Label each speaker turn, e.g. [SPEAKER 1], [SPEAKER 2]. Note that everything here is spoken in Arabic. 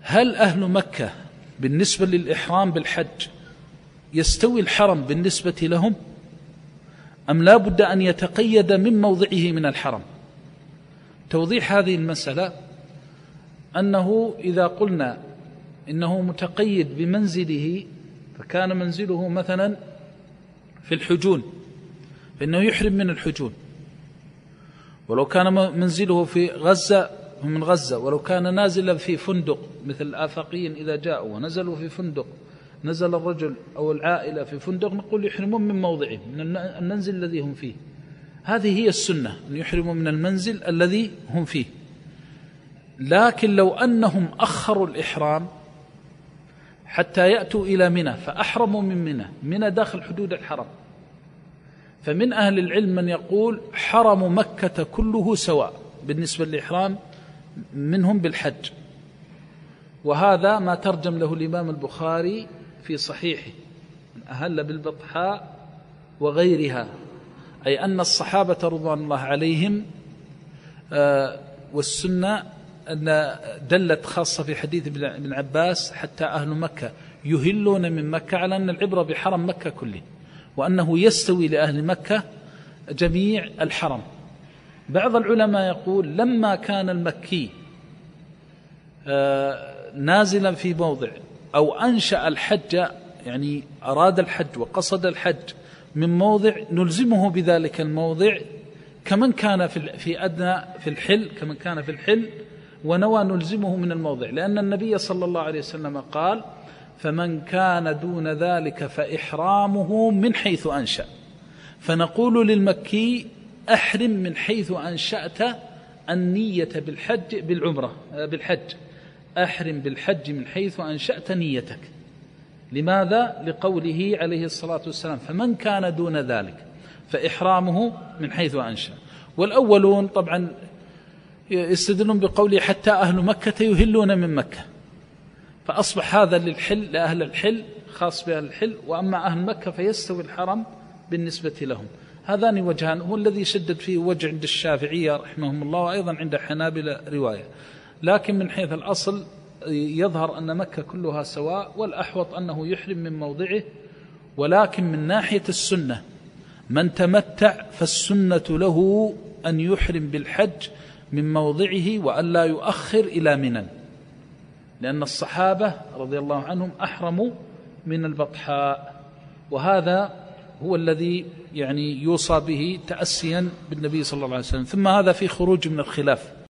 [SPEAKER 1] هل أهل مكة بالنسبة للإحرام بالحج يستوي الحرم بالنسبة لهم أم لا بد أن يتقيد من موضعه من الحرم؟ توضيح هذه المسألة أنه إذا قلنا إنه متقيد بمنزله، فكان منزله مثلا في الحجون فإنه يحرم من الحجون، ولو كان منزله في غزة من غزة، ولو كان نازلا في فندق مثل الآفاقيين إذا جاءوا ونزلوا في فندق، نزل الرجل أو العائلة في فندق، نقول يحرمون من موضعه من المنزل الذي هم فيه. هذه هي السنة، أن يحرموا من المنزل الذي هم فيه. لكن لو أنهم أخروا الإحرام حتى يأتوا إلى منى فأحرموا من منى داخل حدود الحرم، فمن أهل العلم من يقول حرم مكة كله سواء بالنسبة للإحرام منهم بالحج، وهذا ما ترجم له الإمام البخاري في صحيحه: من أهل بالبطحاء وغيرها، أي أن الصحابة رضوان الله عليهم والسنة أن دلت خاصة في حديث ابن عباس حتى أهل مكة يهلون من مكة، على أن العبرة بحرم مكة كله، وأنه يستوي لأهل مكة جميع الحرم. بعض العلماء يقول لما كان المكي نازلا في موضع أو أنشأ الحج، يعني أراد الحج وقصد الحج من موضع، نلزمه بذلك الموضع كمن كان في أدنى في الحل، كمن كان في الحل ونوى نلزمه من الموضع، لأن النبي صلى الله عليه وسلم قال: فمن كان دون ذلك فإحرامه من حيث أنشأ. فنقول للمكي: أحرم من حيث أنشأت النية بالحج بالعمرة بالحج، أحرم بالحج من حيث أنشأت نيتك. لماذا؟ لقوله عليه الصلاة والسلام: فمن كان دون ذلك فإحرامه من حيث أنشأ. والأولون طبعا يستدلون بقوله حتى أهل مكة يهلون من مكة، فأصبح هذا للحل لأهل الحل خاص بأهل الحل، وأما أهل مكة فيستوي الحرم بالنسبة لهم. هذان وجهان، هو الذي شدد فيه وجه عند الشافعية رحمهم الله، وأيضا عند حنابلة رواية. لكن من حيث الأصل يظهر أن مكة كلها سواء، والأحوط أنه يحرم من موضعه. ولكن من ناحية السنة من تمتع فالسنة له أن يحرم بالحج من موضعه وأن لا يؤخر إلى منى، لأن الصحابة رضي الله عنهم أحرموا من البطحاء، وهذا هو الذي يعني يوصى به تأسيا بالنبي صلى الله عليه وسلم. ثم هذا في خروج من الخلاف.